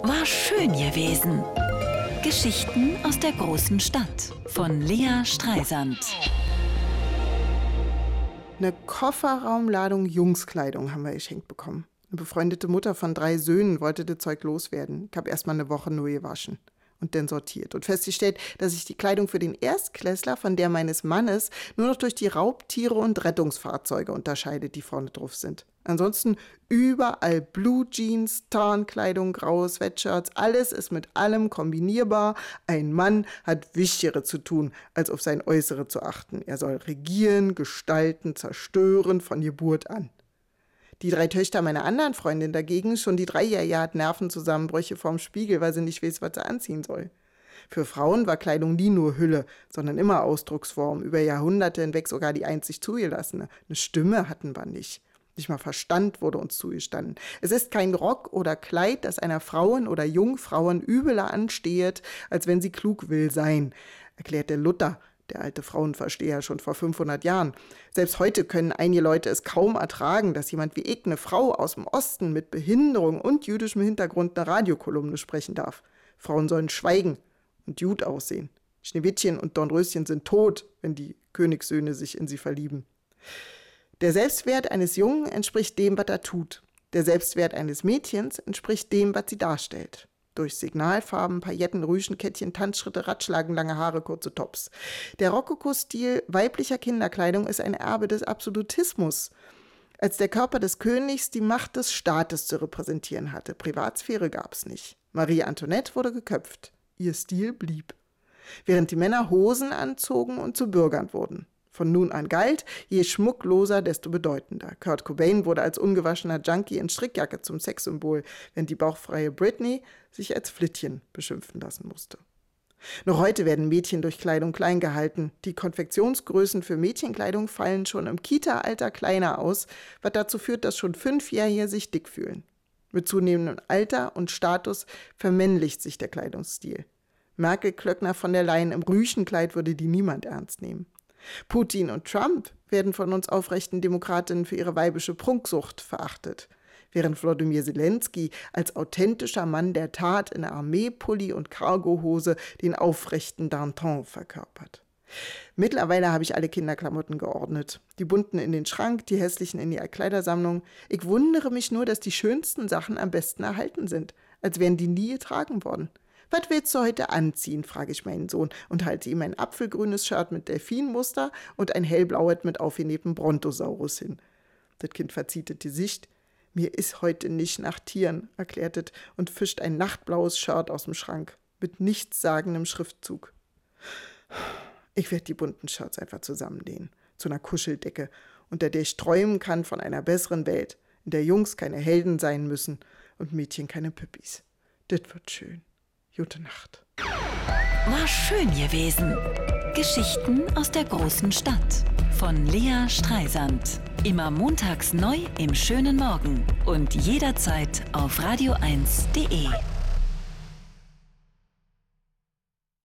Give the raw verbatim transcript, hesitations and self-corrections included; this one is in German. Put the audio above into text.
War schön gewesen. Geschichten aus der großen Stadt von Lea Streisand. Eine Kofferraumladung Jungskleidung haben wir geschenkt bekommen. Eine befreundete Mutter von drei Söhnen wollte das Zeug loswerden. Ich habe erst mal eine Woche nur gewaschen und dann sortiert und festgestellt, dass ich die Kleidung für den Erstklässler von der meines Mannes nur noch durch die Raubtiere und Rettungsfahrzeuge unterscheidet, die vorne drauf sind. Ansonsten überall Blue Jeans, Tarnkleidung, graue Sweatshirts, alles ist mit allem kombinierbar. Ein Mann hat Wichtigeres zu tun, als auf sein Äußere zu achten. Er soll regieren, gestalten, zerstören von Geburt an. Die drei Töchter meiner anderen Freundin dagegen, schon die Dreijährige hat Nervenzusammenbrüche vorm Spiegel, weil sie nicht weiß, was sie anziehen soll. Für Frauen war Kleidung nie nur Hülle, sondern immer Ausdrucksform, über Jahrhunderte hinweg sogar die einzig zugelassene. Eine Stimme hatten wir nicht. Nicht mal Verstand wurde uns zugestanden. Es ist kein Rock oder Kleid, das einer Frauen oder Jungfrauen übeler anstehet, als wenn sie klug will sein, erklärte Luther, der alte Frauenversteher, schon vor fünfhundert Jahren. Selbst heute können einige Leute es kaum ertragen, dass jemand wie ich, eine Frau aus dem Osten mit Behinderung und jüdischem Hintergrund, eine Radiokolumne sprechen darf. Frauen sollen schweigen und gut aussehen. Schneewittchen und Dornröschen sind tot, wenn die Königssöhne sich in sie verlieben. Der Selbstwert eines Jungen entspricht dem, was er tut. Der Selbstwert eines Mädchens entspricht dem, was sie darstellt. Durch Signalfarben, Pailletten, Rüschenkettchen, Tanzschritte, Ratschlagen, lange Haare, kurze Tops. Der Rokoko-Stil weiblicher Kinderkleidung ist ein Erbe des Absolutismus, als der Körper des Königs die Macht des Staates zu repräsentieren hatte. Privatsphäre gab es nicht. Marie Antoinette wurde geköpft. Ihr Stil blieb. Während die Männer Hosen anzogen und zu Bürgern wurden. Von nun an galt, je schmuckloser, desto bedeutender. Kurt Cobain wurde als ungewaschener Junkie in Strickjacke zum Sexsymbol, während die bauchfreie Britney sich als Flittchen beschimpfen lassen musste. Noch heute werden Mädchen durch Kleidung klein gehalten. Die Konfektionsgrößen für Mädchenkleidung fallen schon im Kita-Alter kleiner aus, was dazu führt, dass schon Fünfjährige sich dick fühlen. Mit zunehmendem Alter und Status vermännlicht sich der Kleidungsstil. Merkel, Klöckner, von der Leyen im Rüschenkleid würde die niemand ernst nehmen. Putin und Trump werden von uns aufrechten Demokratinnen für ihre weibische Prunksucht verachtet, während Wladimir Zelensky als authentischer Mann der Tat in Armeepulli und Cargohose den aufrechten Danton verkörpert. Mittlerweile habe ich alle Kinderklamotten geordnet. Die bunten in den Schrank, die hässlichen in die Kleidersammlung. Ich wundere mich nur, dass die schönsten Sachen am besten erhalten sind, als wären die nie getragen worden. Was willst du heute anziehen, frage ich meinen Sohn und halte ihm ein apfelgrünes Shirt mit Delfinmuster und ein hellblaues mit aufgenähtem Brontosaurus hin. Das Kind verzieht das Gesicht. Mir ist heute nicht nach Tieren, erklärt es und fischt ein nachtblaues Shirt aus dem Schrank mit nichtssagendem Schriftzug. Ich werde die bunten Shirts einfach zusammenlehnen, zu einer Kuscheldecke, unter der ich träumen kann von einer besseren Welt, in der Jungs keine Helden sein müssen und Mädchen keine Püppis. Das wird schön. Gute Nacht. War schön gewesen. Geschichten aus der großen Stadt von Lea Streisand. Immer montags neu im schönen Morgen und jederzeit auf radio eins punkt de.